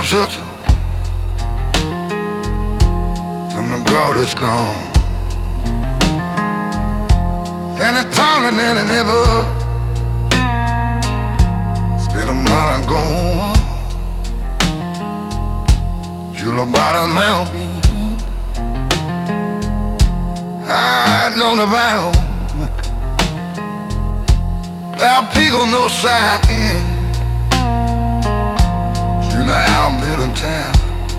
shelter from the girl that's gone. And it's taller than it ever. It's been a month gone. You're about a mountain. I know the battle. Our people no side in. You know how I'm in town.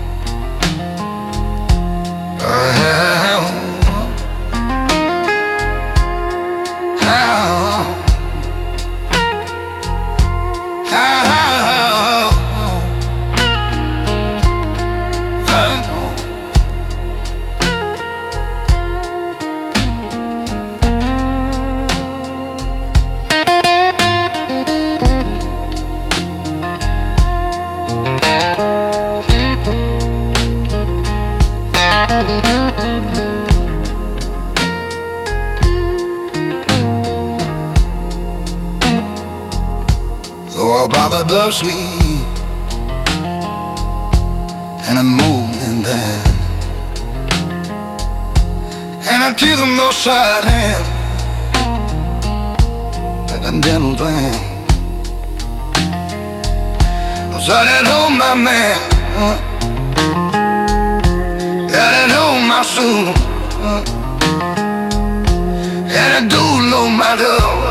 Oh, Baba the sweet and a moving band, and I give them no side hand like a dental plan. So that home, my man, that home, my soul, and I do no matter